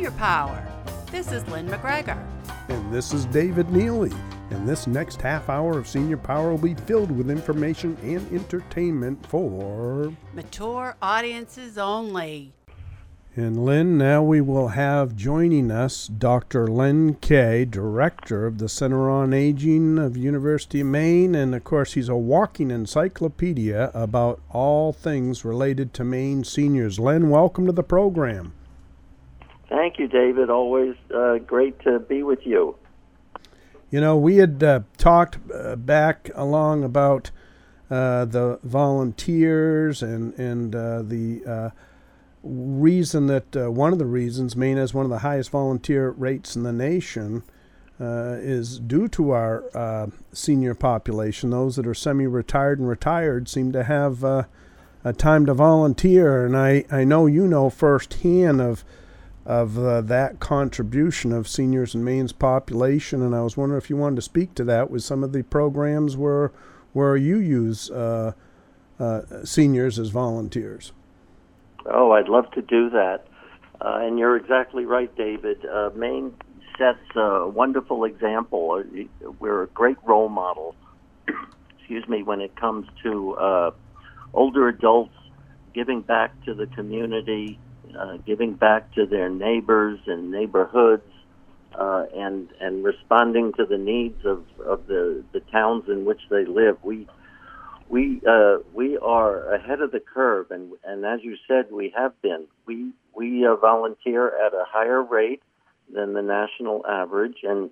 Senior Power. This is Lynn McGregor. And this is David Neely. And this next half hour of Senior Power will be filled with information and entertainment for mature audiences only. And Lynn, now we will have joining us Dr. Len Kaye, Director of the Center on Aging of University of Maine. And of course, he's a walking encyclopedia about all things related to Maine seniors. Len, welcome to the program. Thank you, David. Always great to be with you. You know, we had talked back along about the volunteers and the reason that one of the reasons Maine has one of the highest volunteer rates in the nation is due to our senior population. Those that are semi-retired and retired seem to have a time to volunteer, and I know you know firsthand of that contribution of seniors in Maine's population, and I was wondering if you wanted to speak to that with some of the programs where you use seniors as volunteers. Oh, I'd love to do that. And you're exactly right, David. Maine sets a wonderful example. We're a great role model, when it comes to older adults giving back to the community, giving back to their neighbors and neighborhoods, and responding to the needs of the towns in which they live. We are ahead of the curve, and as you said, we have been. We volunteer at a higher rate than the national average, and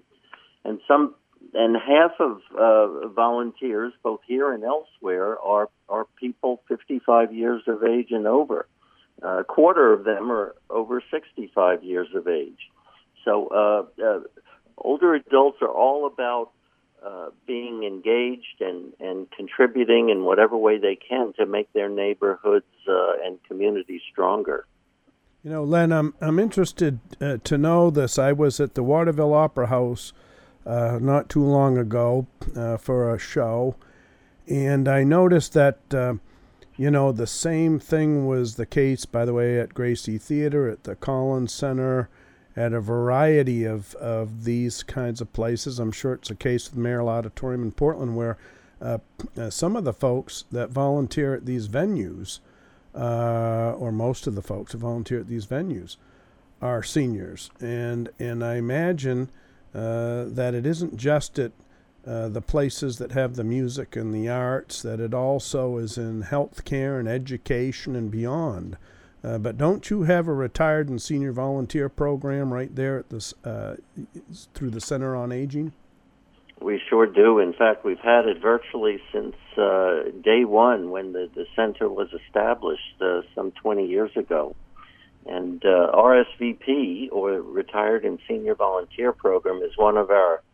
half of volunteers, both here and elsewhere, are people 55 years of age and over. A quarter of them are over 65 years of age. So older adults are all about being engaged and contributing in whatever way they can to make their neighborhoods and communities stronger. You know, Len, I'm interested to know this. I was at the Waterville Opera House not too long ago for a show, and I noticed that the same thing was the case, by the way, at Gracie Theater, at the Collins Center, at a variety of these kinds of places. I'm sure it's a case with Merrill Auditorium in Portland, where some of the folks that volunteer at these venues, or most of the folks that volunteer at these venues, are seniors. And I imagine that it isn't just at the places that have the music and the arts, that it also is in healthcare and education and beyond. But don't you have a retired and senior volunteer program right there at this through the Center on Aging? We sure do. In fact, we've had it virtually since day one when the center was established some 20 years ago. And RSVP, or Retired and Senior Volunteer Program, is one of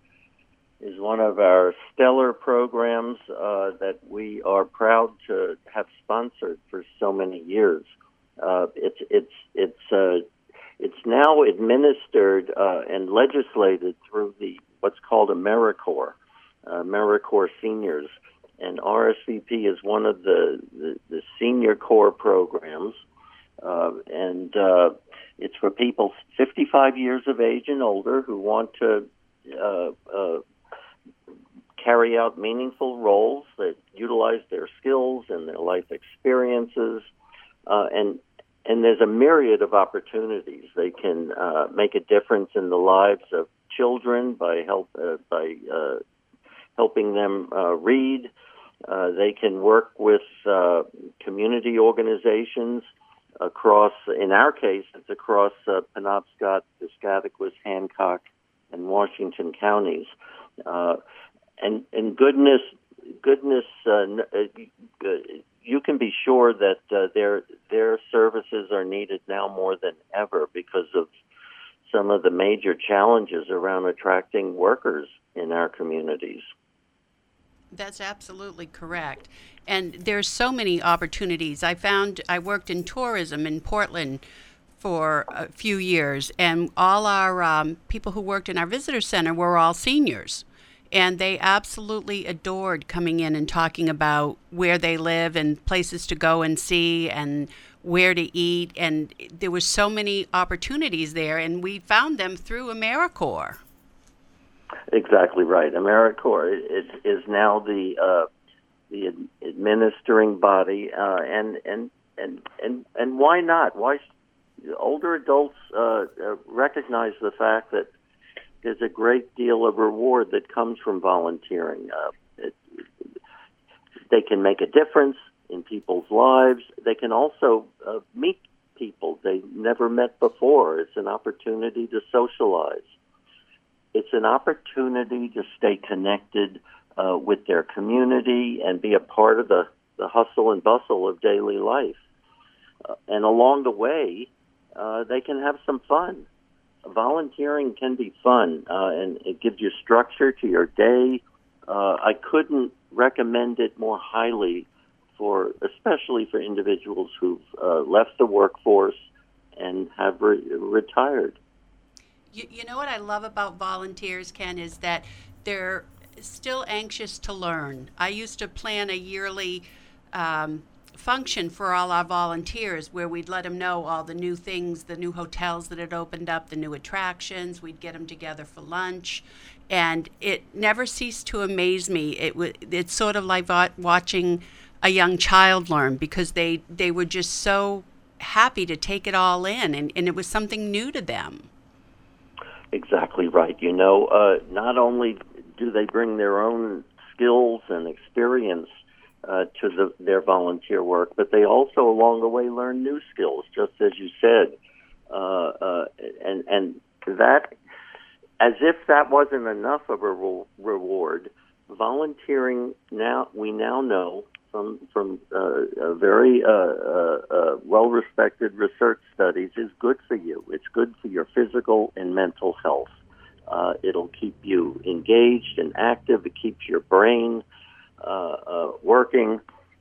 our stellar programs that we are proud to have sponsored for so many years. It's now administered and legislated through what's called AmeriCorps Seniors, and RSVP is one of the senior corps programs, and it's for people 55 years of age and older who want to carry out meaningful roles that utilize their skills and their life experiences. And there's a myriad of opportunities. They can make a difference in the lives of children by helping them read. They can work with community organizations across, in our case, it's across Penobscot, Piscataquis, Hancock, and Washington counties. And goodness, you can be sure that their services are needed now more than ever because of some of the major challenges around attracting workers in our communities. That's absolutely correct. And there's so many opportunities. I worked in tourism in Portland for a few years, and all our people who worked in our visitor center were all seniors. And they absolutely adored coming in and talking about where they live and places to go and see and where to eat, and there were so many opportunities there, and we found them through AmeriCorps. Exactly right. AmeriCorps is now the administering body, and why not? Why older adults recognize the fact that there's a great deal of reward that comes from volunteering. They can make a difference in people's lives. They can also meet people they never met before. It's an opportunity to socialize. It's an opportunity to stay connected with their community and be a part of the hustle and bustle of daily life. And along the way, they can have some fun. Volunteering can be fun, and it gives you structure to your day. I couldn't recommend it more highly, especially for individuals who've left the workforce and have retired. You know what I love about volunteers, Ken, is that they're still anxious to learn. I used to plan a yearly function for all our volunteers where we'd let them know all the new things, the new hotels that had opened up, the new attractions. We'd get them together for lunch. And it never ceased to amaze me. It's sort of like watching a young child learn, because they were just so happy to take it all in, and it was something new to them. Exactly right. Not only do they bring their own skills and experience to their volunteer work, but they also, along the way, learn new skills, just as you said. And that, as if that wasn't enough of a reward, volunteering we now know from very well-respected research studies is good for you. It's good for your physical and mental health. It'll keep you engaged and active. It keeps your brain working.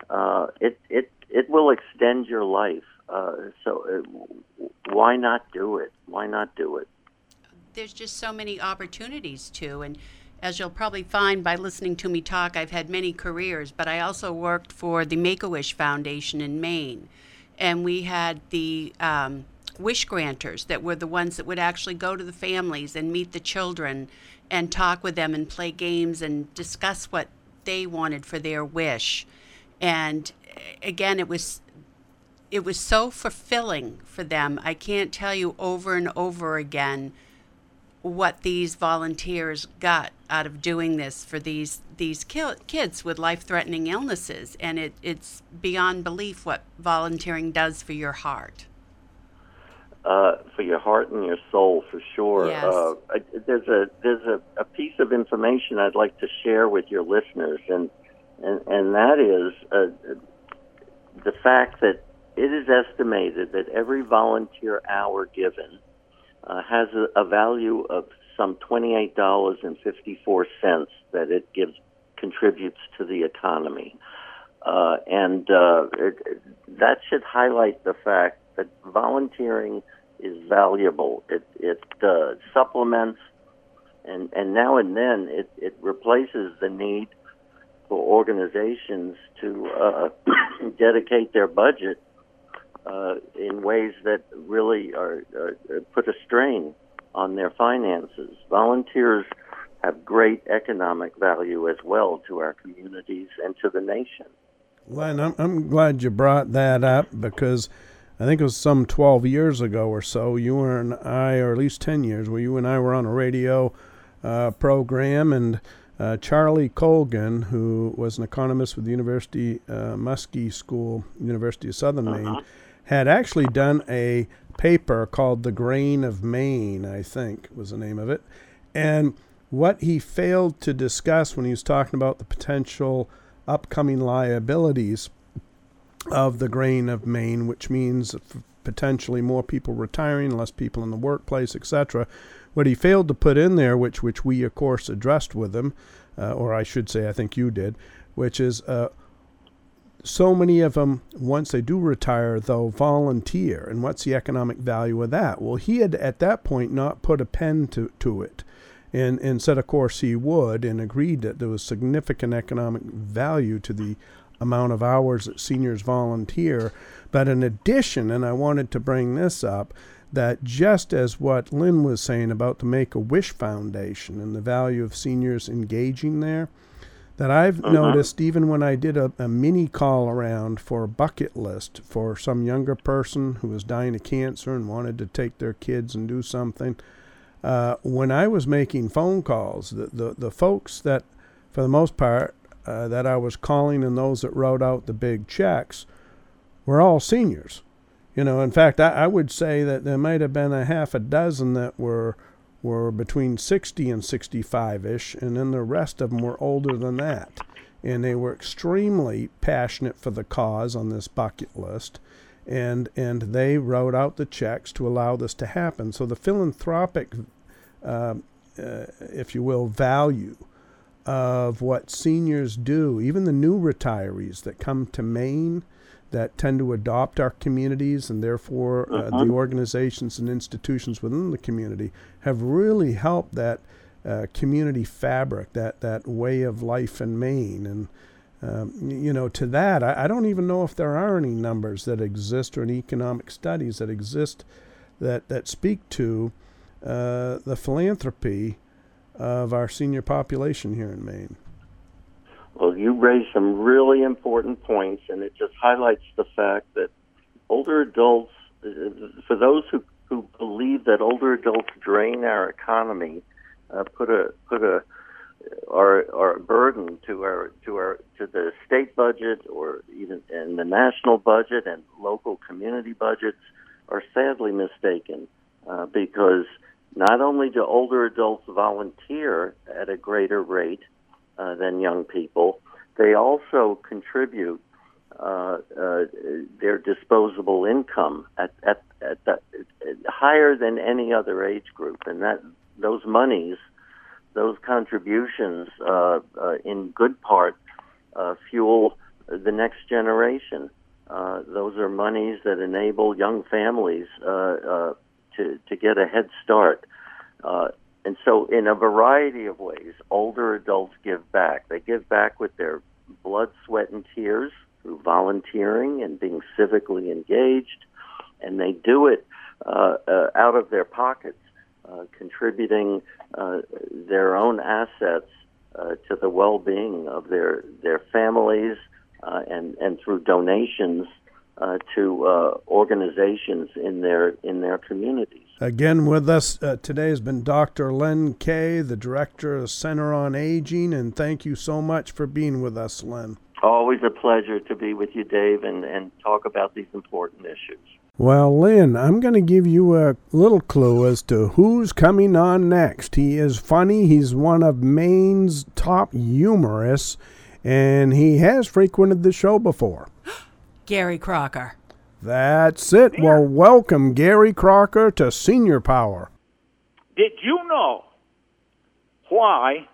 It will extend your life. So why not do it? Why not do it? There's just so many opportunities too, and as you'll probably find by listening to me talk, I've had many careers, but I also worked for the Make-A-Wish Foundation in Maine, and we had the wish granters that were the ones that would actually go to the families and meet the children and talk with them and play games and discuss what they wanted for their wish. And again, it was so fulfilling for them. I can't tell you over and over again what these volunteers got out of doing this for these kids with life-threatening illnesses, and it's beyond belief what volunteering does for your heart. For your heart and your soul, for sure. Yes. There's a piece of information I'd like to share with your listeners, and that is the fact that it is estimated that every volunteer hour given has a value of some $28.54 that it contributes to the economy, and that should highlight the fact that volunteering is valuable. It supplements, and now and then it replaces the need for organizations to dedicate their budget in ways that really put a strain on their finances. Volunteers have great economic value as well to our communities and to the nation. Len, I'm glad you brought that up, because I think it was some 12 years ago or so, you and I, or at least 10 years, where you and I were on a radio program, and Charlie Colgan, who was an economist with the University Muskie School, University of Southern Maine, had actually done a paper called The Grain of Maine, I think was the name of it. And what he failed to discuss when he was talking about the potential upcoming liabilities of the Grain of Maine, which means potentially more people retiring, less people in the workplace, etc. What he failed to put in there, which we, of course, addressed with him, or I should say I think you did, which is so many of them, once they do retire, they'll volunteer. And what's the economic value of that? Well, he had at that point not put a pen to it, and said, of course, he would, and agreed that there was significant economic value to the amount of hours that seniors volunteer. But in addition, and I wanted to bring this up, that just as what Lynn was saying about the Make-A-Wish Foundation and the value of seniors engaging there, that I've noticed even when I did a mini call around for a bucket list for some younger person who was dying of cancer and wanted to take their kids and do something, when I was making phone calls, the folks that, for the most part, that I was calling and those that wrote out the big checks were all seniors. In fact, I would say that there might have been a half a dozen that were between 60 and 65-ish, and then the rest of them were older than that. And they were extremely passionate for the cause on this bucket list, and they wrote out the checks to allow this to happen. So the philanthropic, if you will, value of what seniors do, even the new retirees that come to Maine, that tend to adopt our communities, and therefore the organizations and institutions within the community have really helped that community fabric, that way of life in Maine. And, to that, I don't even know if there are any numbers that exist or any economic studies that exist that speak to the philanthropy of our senior population here in Maine. Well, you raised some really important points, and it just highlights the fact that older adults, for those who believe that older adults drain our economy, put a burden to the state budget or even in the national budget and local community budgets, are sadly mistaken, because not only do older adults volunteer at a greater rate than young people, they also contribute their disposable income at higher than any other age group, and that those monies, those contributions, in good part, fuel the next generation. Those are monies that enable young families to get a head start. And so in a variety of ways, older adults give back. They give back with their blood, sweat, and tears through volunteering and being civically engaged. And they do it out of their pockets, contributing their own assets to the well-being of their families and through donations to organizations in their communities. Again, with us today has been Dr. Len Kay, the Director of the Center on Aging, and thank you so much for being with us, Len. Always a pleasure to be with you, Dave, and talk about these important issues. Well, Lynn, I'm going to give you a little clue as to who's coming on next. He is funny. He's one of Maine's top humorists, and he has frequented the show before. Gary Crocker. That's it. Yeah. Well, welcome, Gary Crocker, to Senior Power. Did you know why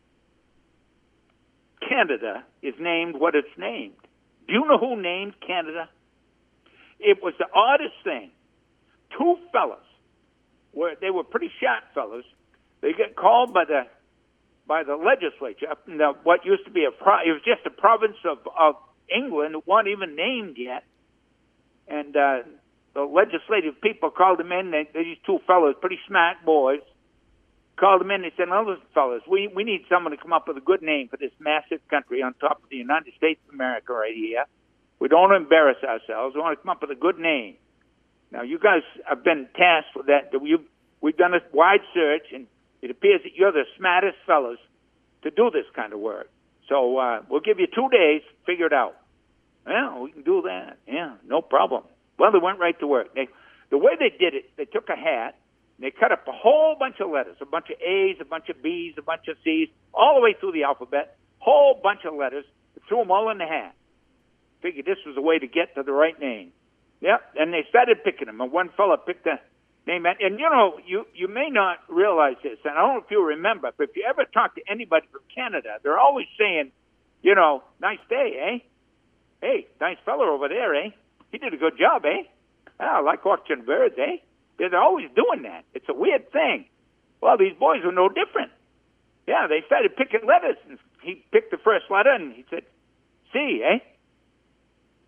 Canada is named what it's named? Do you know who named Canada? It was the oddest thing. Two fellas, they were pretty sharp fellas. They get called by the legislature. What used to be it was just a province of England. It wasn't even named yet. And the legislative people called them in. These two fellows, pretty smart boys, called them in. They said, "No, listen, fellas, we need someone to come up with a good name for this massive country on top of the United States of America right here. We don't want to embarrass ourselves. We want to come up with a good name." Now, you guys have been tasked with that. We've done a wide search, and it appears that you're the smartest fellas to do this kind of work. So we'll give you 2 days to figure it out. Well, we can do that. Yeah, no problem. Well, they went right to work. The way they did it, they took a hat, and they cut up a whole bunch of letters, a bunch of A's, a bunch of B's, a bunch of C's, all the way through the alphabet, whole bunch of letters, threw them all in the hat. Figured this was a way to get to the right name. Yep, and they started picking them, and one fella picked a name. And, you may not realize this, and I don't know if you remember, but if you ever talk to anybody from Canada, they're always saying, nice day, eh? Hey, nice fella over there, eh? He did a good job, eh? I like watching birds, eh? They're always doing that. It's a weird thing. Well, these boys were no different. Yeah, they started picking letters, and he picked the first letter, and he said, C, eh?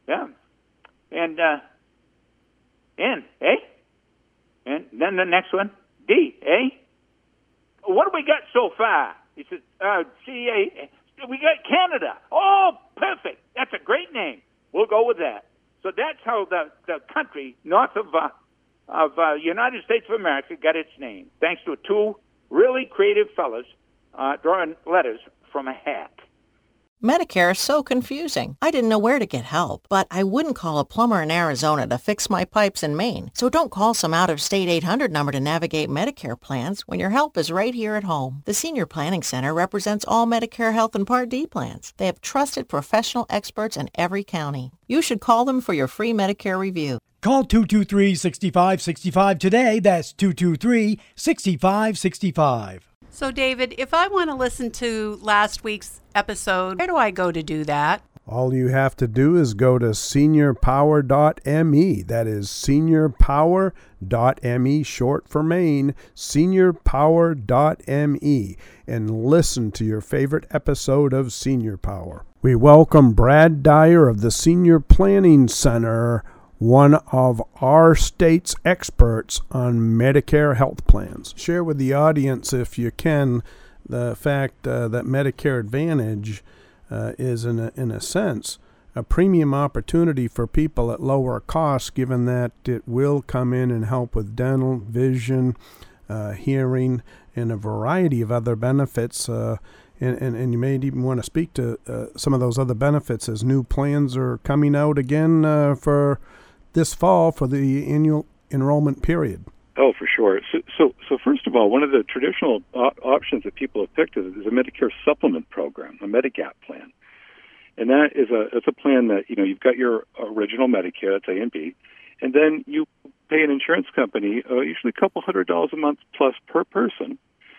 Yeah. And N, eh? And then the next one, D, eh? What do we got so far? He said, C-A. We got Canada. Oh, perfect. That's a great name. We'll go with that. So that's how the country north of United States of America got its name, thanks to two really creative fellas drawing letters from a hat. Medicare is so confusing. I didn't know where to get help, but I wouldn't call a plumber in Arizona to fix my pipes in Maine. So don't call some out-of-state 800 number to navigate Medicare plans when your help is right here at home. The Senior Planning Center represents all Medicare Health and Part D plans. They have trusted professional experts in every county. You should call them for your free Medicare review. Call 223-6565 today. That's 223-6565. So, David, if I want to listen to last week's episode, where do I go to do that? All you have to do is go to seniorpower.me. That is seniorpower.me, short for Maine, seniorpower.me, and listen to your favorite episode of Senior Power. We welcome Brad Dyer of the Senior Planning Center, one of our state's experts on Medicare health plans. Share with the audience, if you can, the fact that Medicare Advantage is, in a sense, a premium opportunity for people at lower costs, given that it will come in and help with dental, vision, hearing, and a variety of other benefits. And you may even want to speak to some of those other benefits as new plans are coming out again for this fall for the annual enrollment period. Oh, for sure. So first of all, one of the traditional options that people have picked is a Medicare supplement program, a Medigap plan. And that is it's a plan that, you've got your original Medicare, that's A and B, and then you pay an insurance company usually a couple $100 a month plus per person.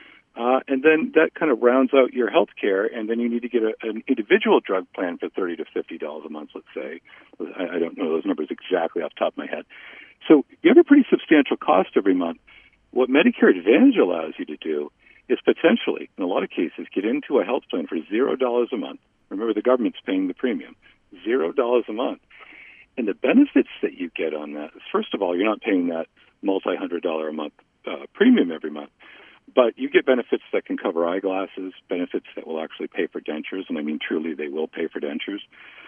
And then that kind of rounds out your health care, and then you need to get an individual drug plan for $30 to $50 a month, let's say. I don't know those numbers exactly off the top of my head. So you have a pretty substantial cost every month. What Medicare Advantage allows you to do is potentially, in a lot of cases, get into a health plan for $0 a month. Remember, the government's paying the premium, $0 a month. And the benefits that you get on that is, first of all, you're not paying that multi-$100 a month premium every month. But you get benefits that can cover eyeglasses, benefits that will actually pay for dentures, and I mean truly they will pay for dentures.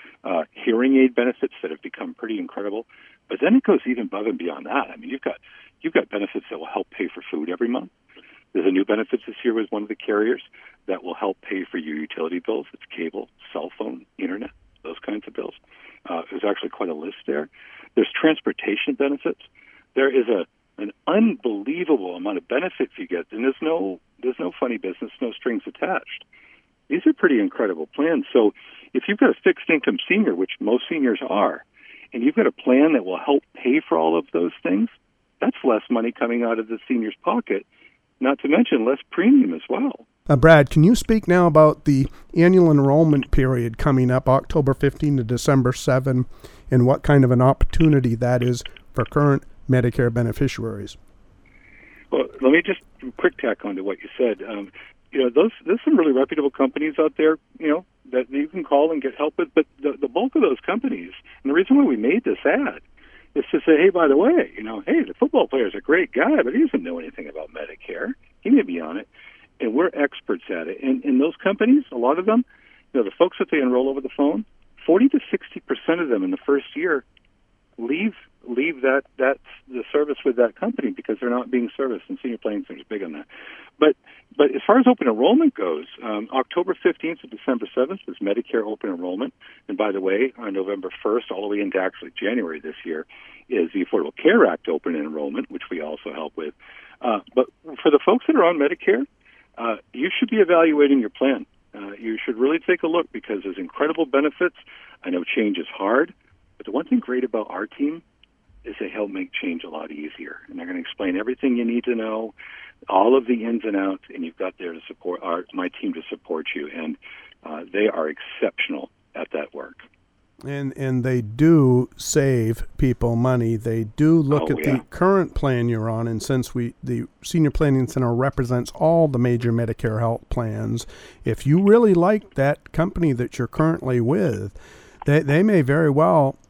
Hearing aid benefits that have become pretty incredible. But then it goes even above and beyond that. I mean, you've got benefits that will help pay for food every month. There's a new benefit this year with one of the carriers that will help pay for your utility bills. It's cable, cell phone, internet, those kinds of bills. There's actually quite a list there. There's transportation benefits. There is an unbelievable amount of benefits you get, and there's no funny business, no strings attached. These are pretty incredible plans. So if you've got a fixed income senior, which most seniors are, and you've got a plan that will help pay for all of those things, that's less money coming out of the senior's pocket, not to mention less premium as well. Brad, can you speak now about the annual enrollment period coming up October 15 to December 7, and what kind of an opportunity that is for current Medicare beneficiaries? Well, let me just quick tack on to what you said. There's some really reputable companies out there, that you can call and get help with. But the bulk of those companies, and the reason why we made this ad, is to say, hey, by the way, hey, the football player's a great guy, but he doesn't know anything about Medicare. He may be on it, and we're experts at it. And in those companies, a lot of them, the folks that they enroll over the phone, 40 to 60% of them in the first year leave that's the service with that company because they're not being serviced, and Senior Planning Center is big on that. But as far as open enrollment goes, October 15th to December 7th is Medicare open enrollment. And by the way, on November 1st, all the way into actually January this year, is the Affordable Care Act open enrollment, which we also help with. But for the folks that are on Medicare, you should be evaluating your plan. You should really take a look because there's incredible benefits. I know change is hard, but the one thing great about our team is they help make change a lot easier. And they're going to explain everything you need to know, all of the ins and outs, and you've got there to support my team to support you. And they are exceptional at that work. And they do save people money. They do look at the current plan you're on, and since the Senior Planning Center represents all the major Medicare health plans, if you really like that company that you're currently with, they may very well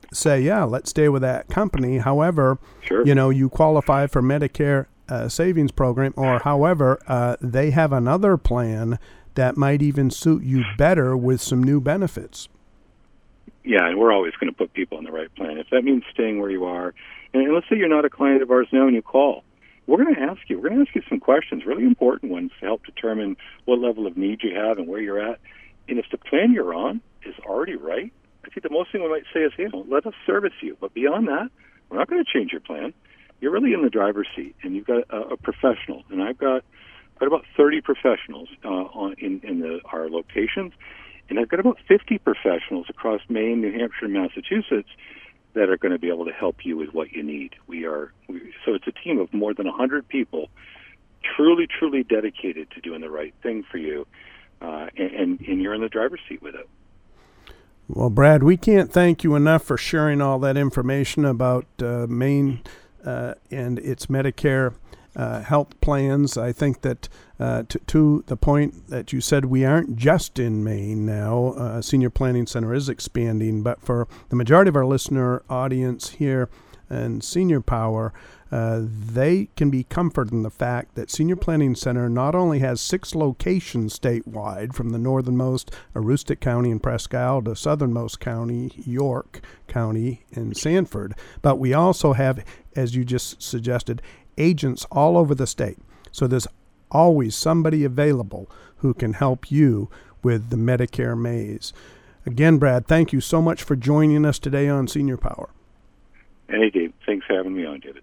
say, yeah, let's stay with that company. However, Sure. you qualify for Medicare savings program, or however, they have another plan that might even suit you better with some new benefits. Yeah, and we're always going to put people on the right plan. If that means staying where you are, and let's say you're not a client of ours now and you call, we're going to ask you some questions, really important ones, to help determine what level of need you have and where you're at. And if the plan you're on is already right, I think the most thing we might say is, hey, let us service you. But beyond that, we're not going to change your plan. You're really in the driver's seat, and you've got a professional. And I've got about 30 professionals in our locations, and I've got about 50 professionals across Maine, New Hampshire, and Massachusetts that are going to be able to help you with what you need. So it's a team of more than 100 people, truly, truly dedicated to doing the right thing for you, and you're in the driver's seat with it. Well, Brad, we can't thank you enough for sharing all that information about Maine and its Medicare health plans. I think that to the point that you said, we aren't just in Maine now. Senior Planning Center is expanding, but for the majority of our listener audience here and Senior Power, they can be comforted in the fact that Senior Planning Center not only has 6 locations statewide, from the northernmost, Aroostook County and Presque Isle, to southernmost county, York County and Sanford, but we also have, as you just suggested, agents all over the state. So there's always somebody available who can help you with the Medicare maze. Again, Brad, thank you so much for joining us today on Senior Power. Hey, Dave. Thanks for having me on, David.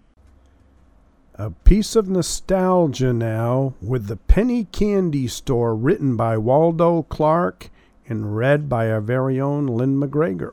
A piece of nostalgia now with The Penny Candy Store, written by Waldo Clark and read by our very own Lynn McGregor.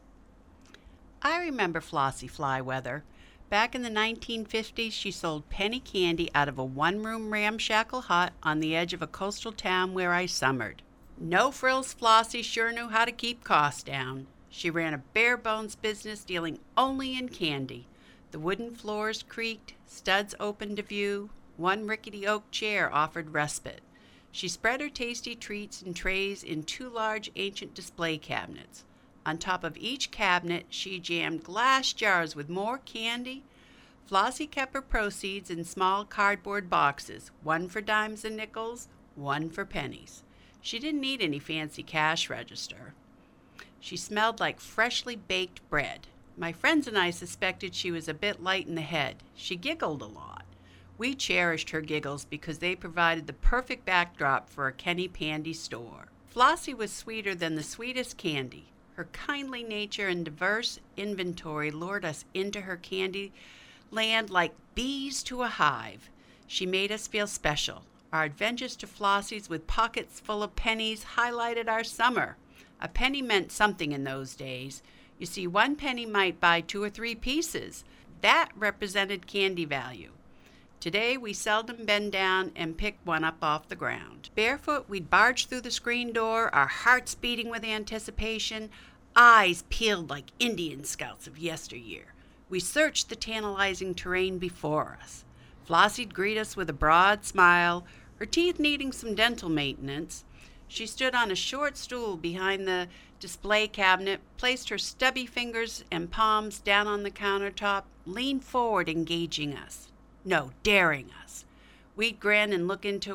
I remember Flossie Flyweather. Back in the 1950s, she sold penny candy out of a one-room ramshackle hut on the edge of a coastal town where I summered. No frills, Flossie sure knew how to keep costs down. She ran a bare-bones business dealing only in candy. The wooden floors creaked, studs opened to view, one rickety oak chair offered respite. She spread her tasty treats in trays in 2 large ancient display cabinets. On top of each cabinet, she jammed glass jars with more candy. Flossie kept her proceeds in small cardboard boxes, one for dimes and nickels, one for pennies. She didn't need any fancy cash register. She smelled like freshly baked bread. My friends and I suspected she was a bit light in the head. She giggled a lot. We cherished her giggles because they provided the perfect backdrop for a Kenny Pandy store. Flossie was sweeter than the sweetest candy. Her kindly nature and diverse inventory lured us into her candy land like bees to a hive. She made us feel special. Our adventures to Flossie's with pockets full of pennies highlighted our summer. A penny meant something in those days. You see, 1 penny might buy 2 or 3 pieces. That represented candy value. Today, we seldom bend down and pick one up off the ground. Barefoot, we'd barge through the screen door, our hearts beating with anticipation, eyes peeled like Indian scouts of yesteryear. We searched the tantalizing terrain before us. Flossie'd greet us with a broad smile, her teeth needing some dental maintenance. She stood on a short stool behind the display cabinet, placed her stubby fingers and palms down on the countertop, leaned forward engaging us. No, daring us. We'd grin and look into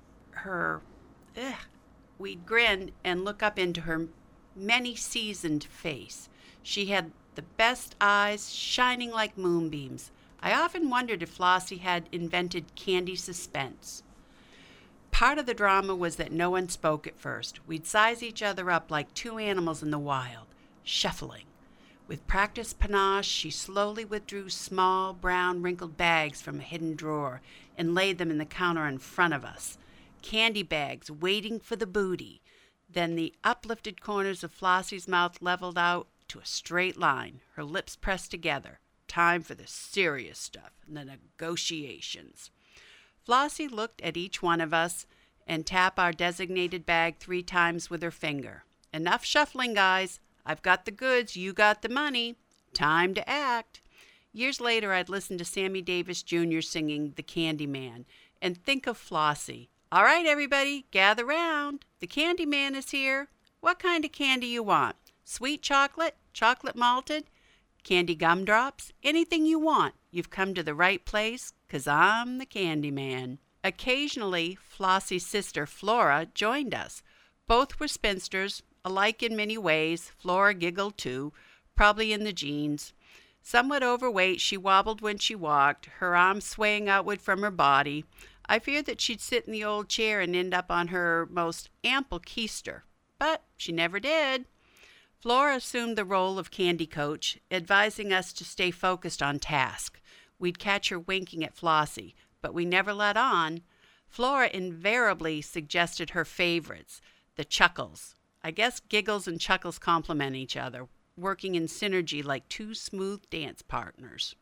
We'd grin and look up into her many-seasoned face. She had the best eyes, shining like moonbeams. I often wondered if Flossie had invented candy suspense. Part of the drama was that no one spoke at first. We'd size each other up like 2 animals in the wild, shuffling. With practiced panache, she slowly withdrew small, brown, wrinkled bags from a hidden drawer and laid them in the counter in front of us. Candy bags waiting for the booty. Then the uplifted corners of Flossie's mouth leveled out to a straight line, her lips pressed together. Time for the serious stuff, the negotiations. Flossie looked at each one of us and tapped our designated bag 3 times with her finger. Enough shuffling, guys. I've got the goods, you got the money. Time to act. Years later, I'd listen to Sammy Davis Jr. singing The Candy Man and think of Flossie. All right, everybody, gather round. The Candy Man is here. What kind of candy you want? Sweet chocolate? Chocolate malted? candy gumdrops, anything you want. You've come to the right place, 'cause I'm the candy man. Occasionally, Flossie's sister Flora joined us. Both were spinsters, alike in many ways. Flora giggled too, probably in the genes. Somewhat overweight, she wobbled when she walked, her arms swaying outward from her body. I feared that she'd sit in the old chair and end up on her most ample keister, but she never did. Flora assumed the role of candy coach, advising us to stay focused on task. We'd catch her winking at Flossie, but we never let on. Flora invariably suggested her favorites, the chuckles. I guess giggles and chuckles complement each other, working in synergy like two smooth dance partners.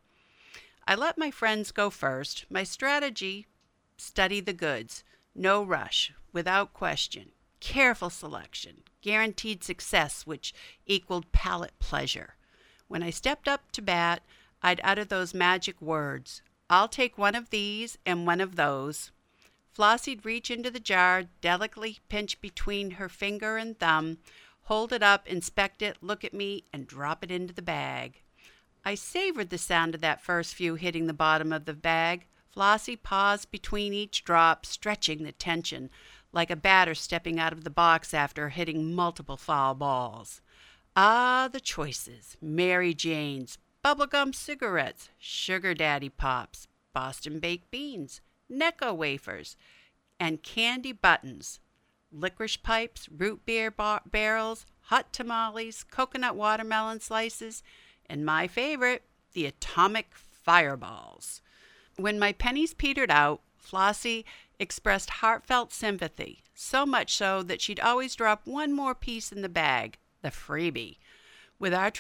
I let my friends go first. My strategy, study the goods. No rush, without question. Careful selection, guaranteed success, which equaled palate pleasure. When I stepped up to bat, I'd utter those magic words. I'll take one of these and one of those. Flossie'd reach into the jar, delicately pinch between her finger and thumb, hold it up, inspect it, look at me, and drop it into the bag. I savored the sound of that first few hitting the bottom of the bag. Flossie paused between each drop, stretching the tension, like a batter stepping out of the box after hitting multiple foul balls. Ah, the choices. Mary Jane's, bubblegum cigarettes, Sugar Daddy Pops, Boston baked beans, Necco wafers, and candy buttons. Licorice pipes, root beer barrels, hot tamales, coconut watermelon slices, and my favorite, the atomic fireballs. When my pennies petered out, Flossie expressed heartfelt sympathy, so much so that she'd always drop one more piece in the bag, the freebie. With our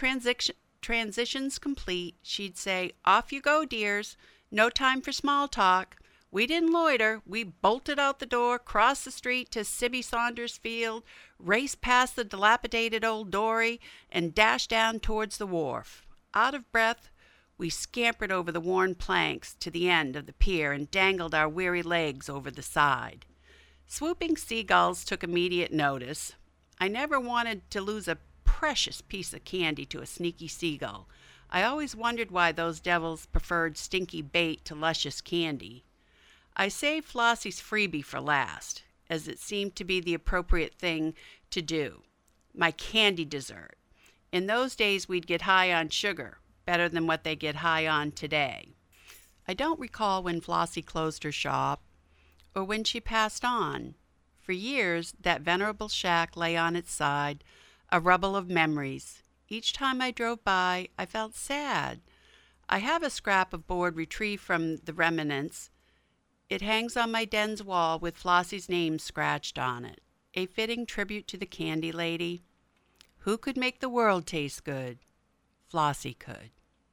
transitions complete, she'd say, "Off you go, dears. No time for small talk." We didn't loiter. We bolted out the door, crossed the street to Sibby Saunders Field, raced past the dilapidated old dory, and dashed down towards the wharf. Out of breath, we scampered over the worn planks to the end of the pier and dangled our weary legs over the side. Swooping seagulls took immediate notice. I never wanted to lose a precious piece of candy to a sneaky seagull. I always wondered why those devils preferred stinky bait to luscious candy. I saved Flossie's freebie for last, as it seemed to be the appropriate thing to do. My candy dessert. In those days, we'd get high on sugar, better than what they get high on today. I don't recall when Flossie closed her shop, or when she passed on. For years, that venerable shack lay on its side, a rubble of memories. Each time I drove by, I felt sad. I have a scrap of board retrieved from the remnants. It hangs on my den's wall with Flossie's name scratched on it. A fitting tribute to the candy lady. Who could make the world taste good? Flossie could.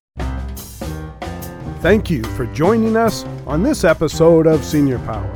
Thank you for joining us on this episode of Senior Power.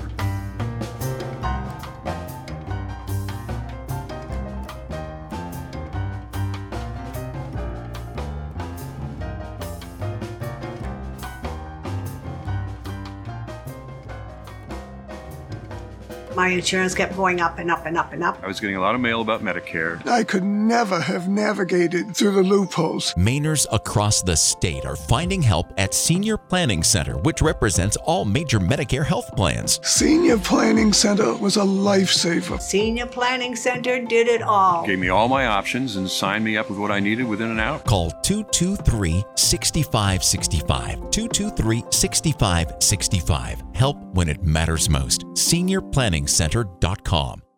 My insurance kept going up and up and up and up. I was getting a lot of mail about Medicare. I could never have navigated through the loopholes. Mainers across the state are finding help at Senior Planning Center, which represents all major Medicare health plans. Senior Planning Center was a lifesaver. Senior Planning Center did it all. Gave me all my options and signed me up with what I needed within an hour. Call 223-6565. 223-6565. Help when it matters most. SeniorPlanningCenter.com.